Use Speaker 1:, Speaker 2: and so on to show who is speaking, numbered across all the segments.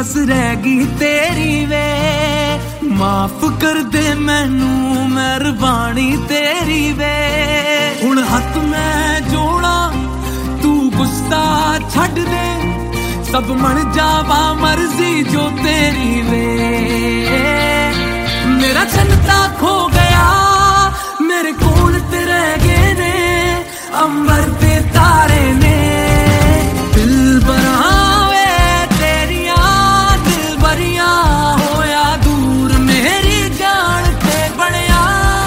Speaker 1: बस रहेगी तेरी वे। माफ कर दे मैनू मेहरबानी तेरी वे। हुण हथ मैं जोड़ा तू गुस्सा छड्ड दे, सब मन जावा मर्जी जो तेरी वे। मेरा चन्नता खो गया मेरे कोल ते रह गए ने अंबर ते तारे ने। दिल बरावे तेरिया दिल बरिया होया दूर मेरी जान ते बनिया।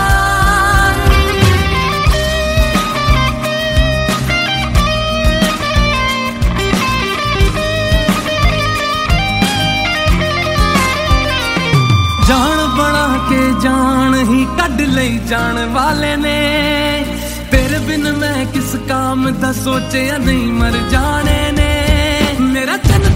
Speaker 1: जान बना के जान ही कढ लई जान वाले ने। तेरे बिन मैं किस काम दा सोचे नहीं मर जाने ने। मेरा